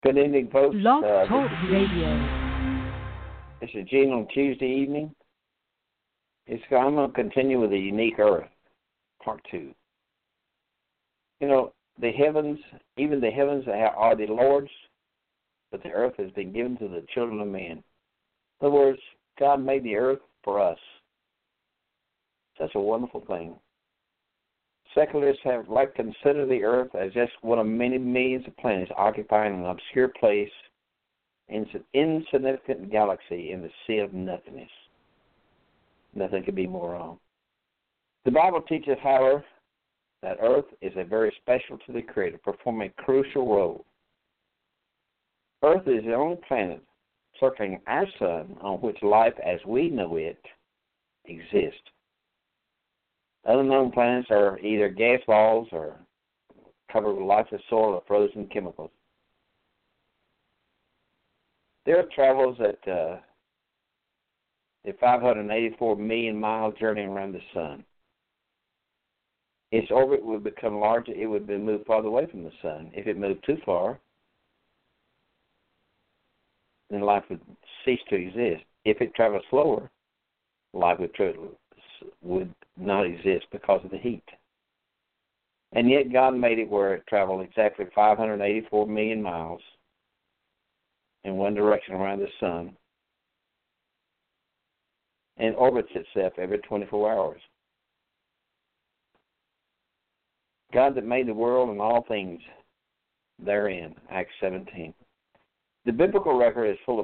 Good evening, folks. Blog Talk Radio. This is Gene on Tuesday evening. I'm going to continue with the unique earth, part 2. You know, the heavens, even the heavens are the Lord's, but the earth has been given to the children of men. In other words, God made the earth for us. Such a wonderful thing. Secularists have consider the earth as just one of many millions of planets occupying an obscure place in an insignificant galaxy in the sea of nothingness. Nothing could be more wrong. The Bible teaches, however, that earth is a very special to the Creator, performing a crucial role. Earth is the only planet circling our sun on which life as we know it exists. Other known planets are either gas balls or covered with lifeless soil or frozen chemicals. The Earth travels at a 584 million mile journey around the sun. Its orbit would become larger, it would be moved farther away from the sun. If it moved too far, then life would cease to exist. If it traveled slower, life would not exist because of the heat. And yet God made it where it traveled exactly 584 million miles in one direction around the sun and orbits itself every 24 hours. God that made the world and all things therein, Acts 17. The biblical record is full of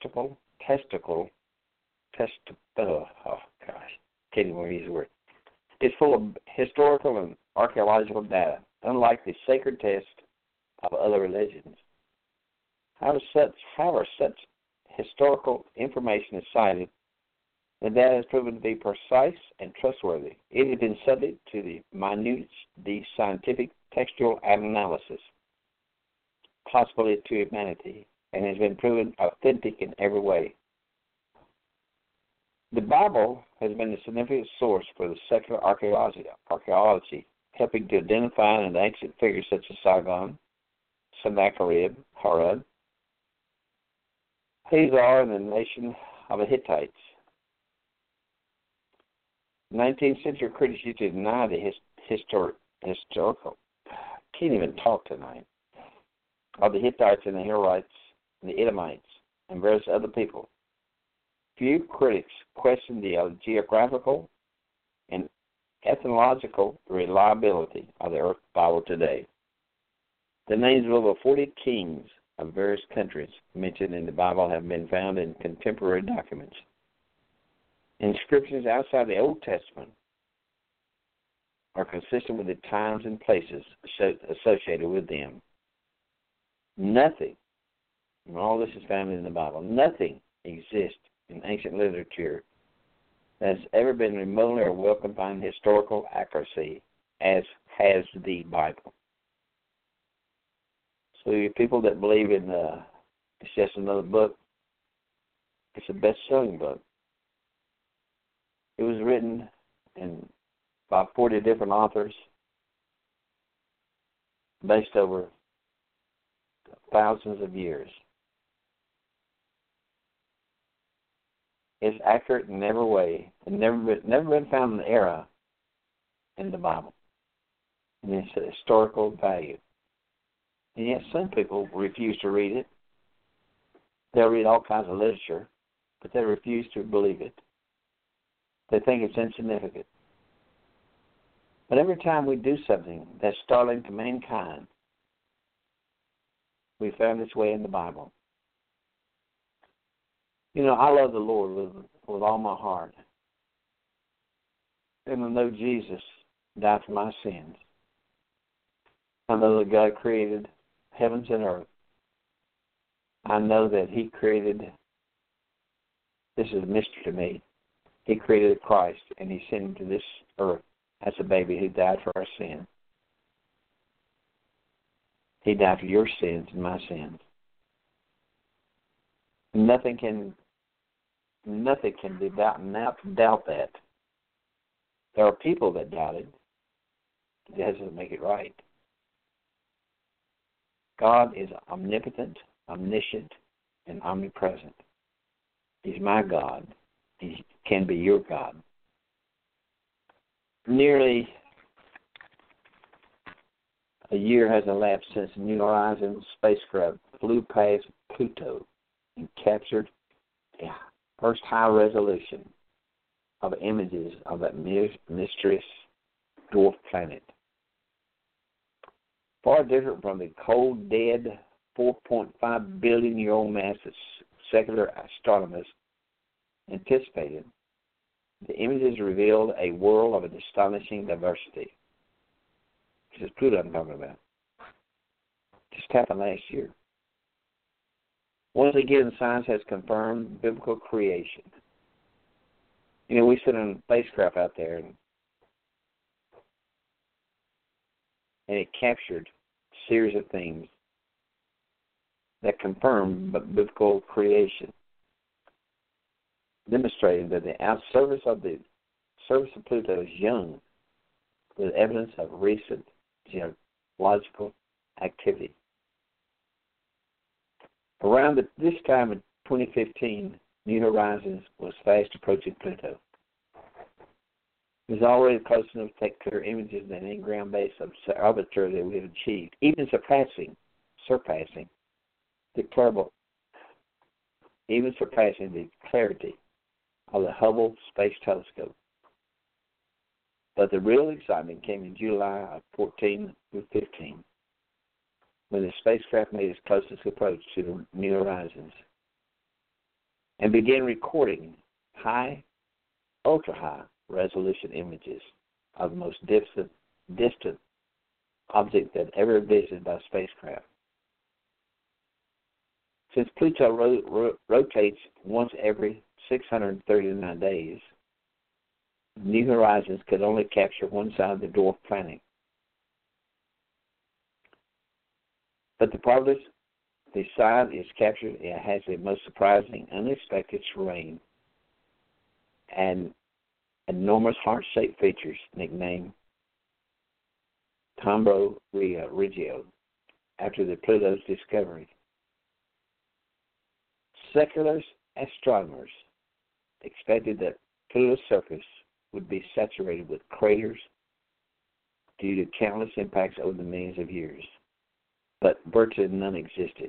can't even use the word. It's full of historical and archaeological data, unlike the sacred text of other religions. However, such historical information is cited, the data has proven to be precise and trustworthy. It has been subject to the scientific textual analysis, possibly to humanity, and has been proven authentic in every way. The Bible has been a significant source for the secular archaeology, helping to identify an ancient figures such as Sargon, Sennacherib, Harad, Hazar, and the nation of the Hittites. 19th century critics used to deny the historical, can't even talk tonight, of the Hittites and the Hurrites and the Edomites and various other people. Few critics question the geographical and ethnological reliability of the Earth Bible today. The names of over 40 kings of various countries mentioned in the Bible have been found in contemporary documents. Inscriptions outside the Old Testament are consistent with the times and places associated with them. Nothing, and all this is found in the Bible, nothing exists in ancient literature that has ever been remotely or well confined historical accuracy as has the Bible. So you people that believe in it's just another book, it's a best-selling book. It was written by 40 different authors based over thousands of years. It's accurate in every way, and never been found an error in the Bible. And it's a historical value. And yet some people refuse to read it. They'll read all kinds of literature, but they refuse to believe it. They think it's insignificant. But every time we do something that's startling to mankind, we found its way in the Bible. You know, I love the Lord with all my heart. And I know Jesus died for my sins. I know that God created heavens and earth. I know that He created, this is a mystery to me, He created Christ and He sent Him to this earth as a baby who died for our sins. He died for your sins and my sins. Nothing can doubt that. There are people that doubt it. It doesn't make it right. God is omnipotent, omniscient, and omnipresent. He's my God. He can be your God. Nearly a year has elapsed since New Horizons spacecraft flew past Pluto and captured a first high resolution of images of that mysterious dwarf planet. Far different from the cold, dead, 4.5 billion-year-old mass that secular astronomers anticipated, the images revealed a world of an astonishing diversity. This is Pluto I'm talking about. Just happened last year. Once again, science has confirmed biblical creation. You know, we sent a spacecraft out there, and it captured a series of things that confirmed biblical creation, demonstrating that the surface of Pluto is young, with evidence of recent geological activity. Around this time in 2015, New Horizons was fast approaching Pluto. It was already close enough to take clear images than any ground-based observatory that we have achieved, even surpassing the clarity of the Hubble Space Telescope. But the real excitement came in July of 14 through 15, when the spacecraft made its closest approach to the New Horizons and began recording ultra-high resolution images of the most distant object that ever visited by spacecraft. Since Pluto rotates once every 639 days, New Horizons could only capture one side of the dwarf planet. But the side is captured, it has the most surprising, unexpected terrain and enormous heart-shaped features nicknamed Tombro Regio, after the Pluto's discovery. Secular astronomers expected that Pluto's surface would be saturated with craters due to countless impacts over the millions of years, but virtually none existed.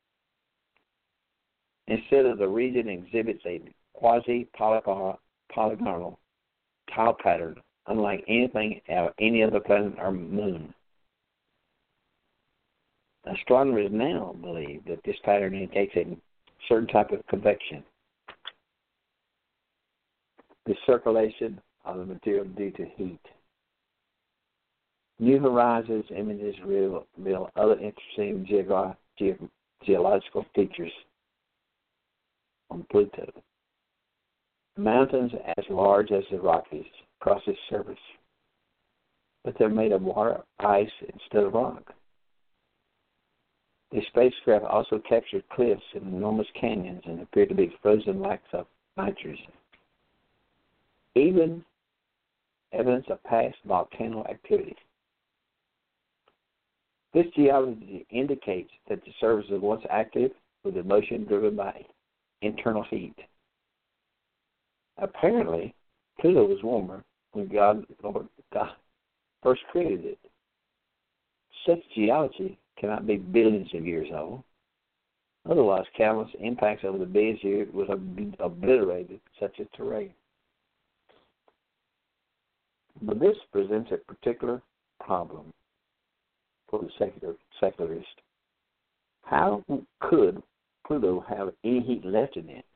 Instead, the region exhibits a quasi-polygonal tile pattern, unlike anything else, any other planet or moon. Astronomers now believe that this pattern indicates a certain type of convection, the circulation of the material due to heat. New Horizons images reveal other interesting geological features on Pluto. Mountains as large as the Rockies cross its surface, but they're made of water, ice, instead of rock. The spacecraft also captured cliffs and enormous canyons and appear to be frozen lakes of nitrogen. Even evidence of past volcano activity. This geology indicates that the surface was once active with a motion driven by internal heat. Apparently, Pluto was warmer when God first created it. Such geology cannot be billions of years old. Otherwise, countless impacts over the billions of years would have obliterated such a terrain. But this presents a particular problem for the secularist. How could Pluto have any heat left in it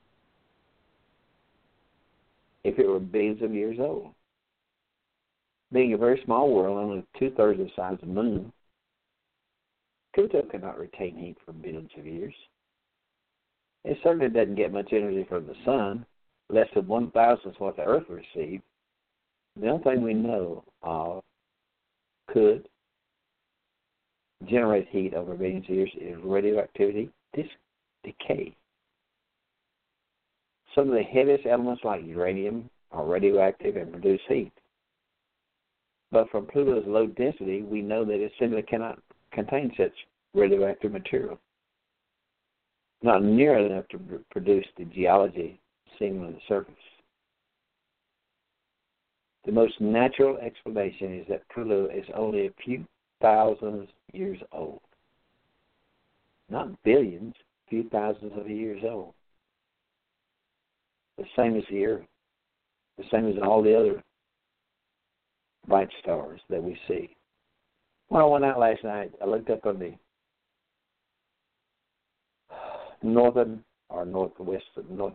if it were billions of years old? Being a very small world, only 2/3 the size of the moon, Pluto cannot retain heat for billions of years. It certainly doesn't get much energy from the sun, less than 1,000th what the Earth received. The only thing we know of could generate heat over billions of years is radioactivity, decay. Some of the heaviest elements like uranium are radioactive and produce heat. But from Pluto's low density, we know that it simply cannot contain such radioactive material. Not near enough to produce the geology seen on the surface. The most natural explanation is that Pluto is only a few thousands years old. Not billions, a few thousands of years old. The same as the Earth. The same as all the other bright stars that we see. When I went out last night, I looked up on the northern or northwest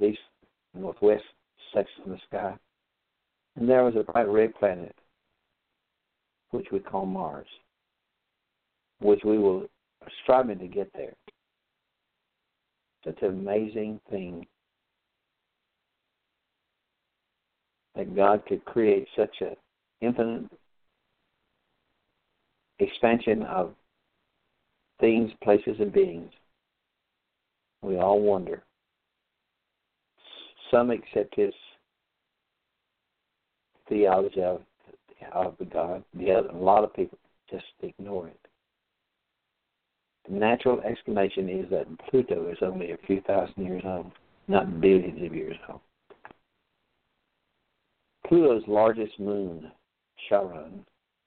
section of the sky, and there was a bright red planet, which we call Mars, which we will striving to get there. Such an amazing thing that God could create such an infinite expansion of things, places, and beings. We all wonder. Some accept his theology of the God. A lot of people just ignore it. The natural explanation is that Pluto is only a few thousand years old, not billions of years old. Pluto's largest moon, Charon,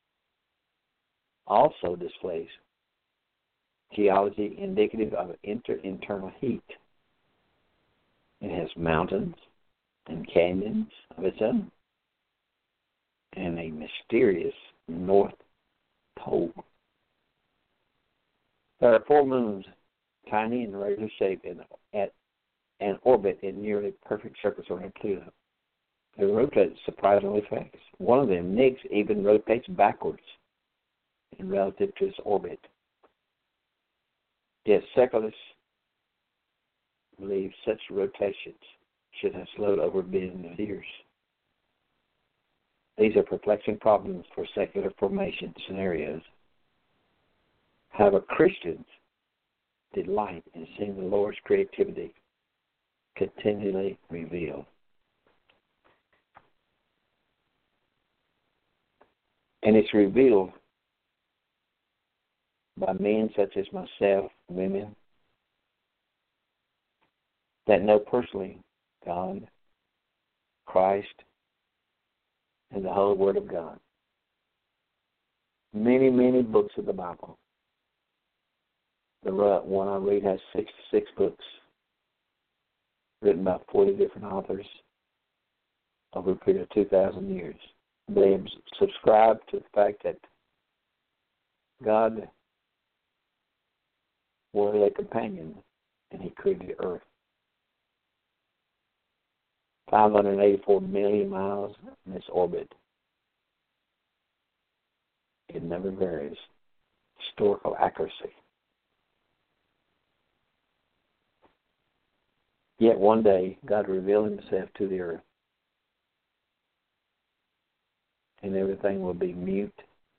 also displays geology indicative of internal heat. It has mountains and canyons of its own, and a mysterious North Pole. There are 4 moons, tiny and regular shaped, at an orbit in nearly perfect circles around Pluto. They rotate surprisingly fast. One of them, Nix, even rotates backwards in relative to its orbit. Yet secularists believe such rotations should have slowed over billions of years. These are perplexing problems for secular formation scenarios. However, Christians delight in seeing the Lord's creativity continually revealed. And it's revealed by men such as myself, women, that know personally God, Christ, and the whole Word of God. Many, many books of the Bible. The one I read has 66 books written by 40 different authors over a period of 2,000 years. They subscribe to the fact that God was a companion and He created the earth. 584 million miles in its orbit. It never varies. Historical accuracy. Yet one day, God revealed Himself to the earth, and everything will be mute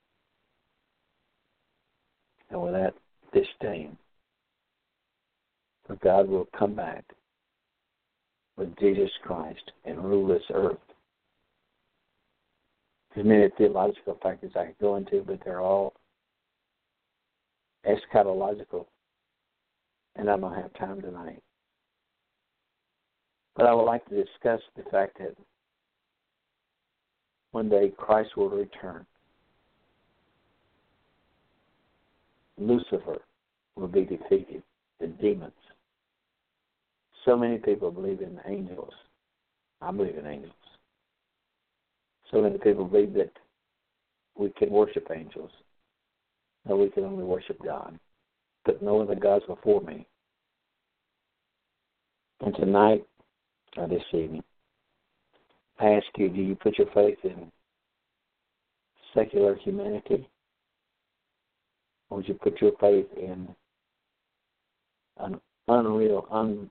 and without disdain. For God will come back with Jesus Christ and rule this earth. There's many theological factors I could go into, but they're all eschatological, and I don't have time tonight. But I would like to discuss the fact that one day Christ will return. Lucifer will be defeated, the demons. So many people believe in angels. I believe in angels. So many people believe that we can worship angels. No, we can only worship God. But no other gods before me. And tonight, or this evening, I ask you, do you put your faith in secular humanity? Or would you put your faith in an unreal,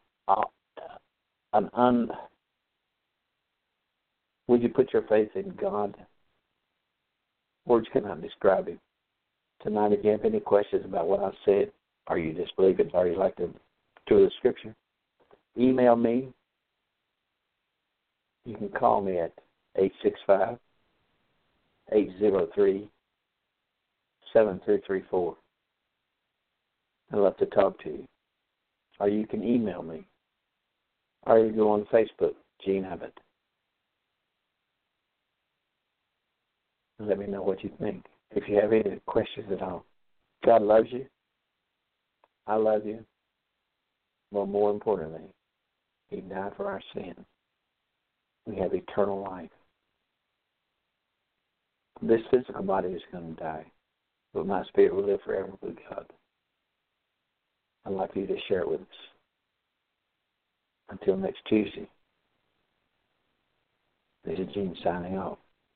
would you put your faith in God? Words cannot describe Him. Tonight, if you have any questions about what I said, or you just believe it, or you like to do the Scripture, email me. You can call me at 865-803-7334. I'd love to talk to you. Or you can email me. Or you go on Facebook, Gene Abbott. And let me know what you think. If you have any questions at all. God loves you. I love you. But more importantly, He died for our sin. We have eternal life. This physical body is going to die, but my spirit will live forever with God. I'd like you to share it with us. Until next Tuesday, this is Gene signing off.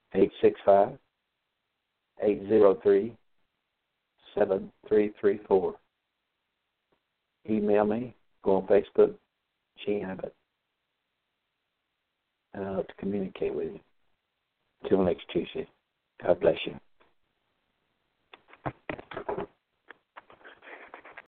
865-803-7334. Email me. Go on Facebook, Gene Abbott. And I'd love to communicate with you. Until next Tuesday, God bless you.